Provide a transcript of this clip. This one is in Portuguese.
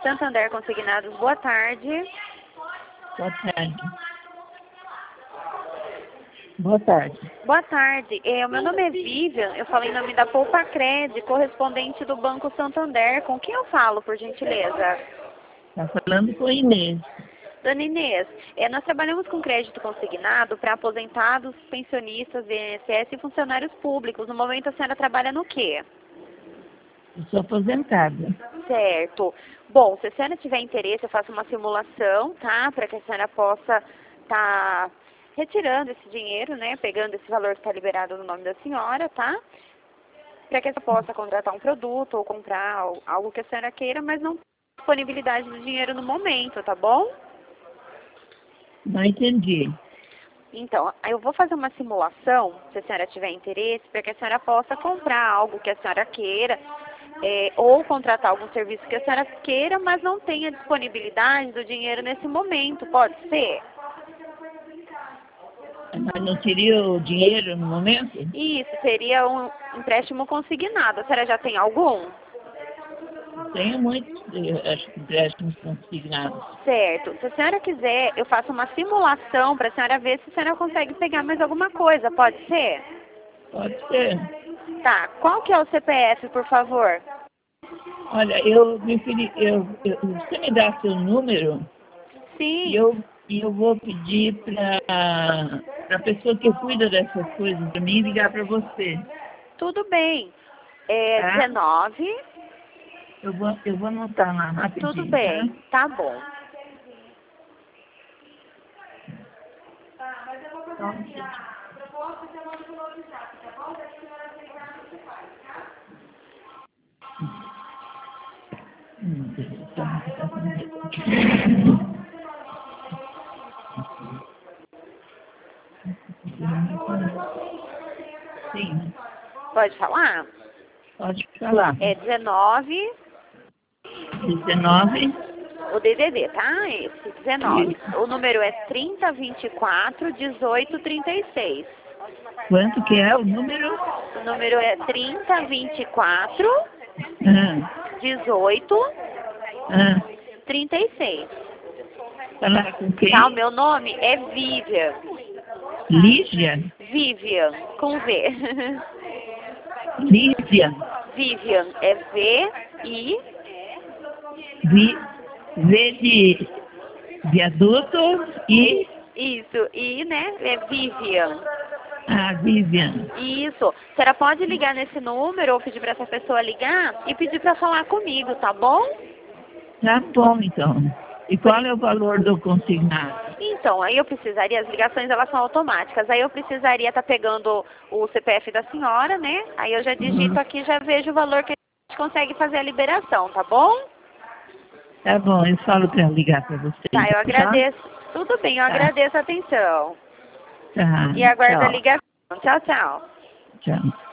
Santander Consignados, boa tarde. Boa tarde. Boa tarde. Boa tarde. O meu nome é Vivian, eu falo em nome da Poupa Cred, correspondente do Banco Santander. Com quem eu falo, por gentileza? Está falando com a Inês. Dona Inês, nós trabalhamos com crédito consignado para aposentados, pensionistas, INSS e funcionários públicos. No momento a senhora trabalha no quê? Eu sou aposentada. Certo. Bom, se a senhora tiver interesse, eu faço uma simulação, tá? Para que a senhora possa estar retirando esse dinheiro, né? Pegando esse valor que está liberado no nome da senhora, tá? Para que a senhora possa contratar um produto ou comprar algo que a senhora queira, mas não tem disponibilidade de dinheiro no momento, tá bom? Não entendi. Então, eu vou fazer uma simulação, se a senhora tiver interesse, para que a senhora possa comprar algo que a senhora queira, ou contratar algum serviço que a senhora queira, mas não tenha disponibilidade do dinheiro nesse momento, pode ser? Mas não seria o dinheiro no momento? Isso, seria um empréstimo consignado. A senhora já tem algum? Tenho muitos, acho que empréstimos consignados. Certo. Se a senhora quiser, eu faço uma simulação para a senhora ver se a senhora consegue pegar mais alguma coisa, pode ser? Pode ser. Tá. Qual que é o CPF, por favor? Olha, você me dá seu número Sim. e eu vou pedir para a pessoa que cuida dessas coisas para mim ligar para você. Tudo bem. Tá? 19. Eu vou anotar lá rapidinho. Tudo bem. Tá bom. Tá? Sim. Pode falar? Pode falar. 19. 19. O DDD, tá? Esse, 19. O número é 3024 1836. Quanto que é o número? O número é 3024 Ah, 1836. Falar com quem? Tá, o meu nome é Vivian. Lígia? Vivian, com V. Lígia. Vivian, é V-I... V de adulto e... Isso, e, né, é Vivian. Ah, Vivian. Isso. A senhora pode ligar nesse número ou pedir para essa pessoa ligar e pedir para falar comigo, tá bom? Tá bom, então. E qual é o valor do consignado? Então, aí eu precisaria, as ligações elas são automáticas, aí eu precisaria estar pegando o CPF da senhora, né? Aí eu já digito aqui, já vejo o valor que a gente consegue fazer a liberação, tá bom? Tá bom, eu falo para ligar para você. Tá, eu agradeço. Tudo bem, eu agradeço a atenção. Tá, E aguardo a tchau. ligação. Tchau, tchau. Tchau.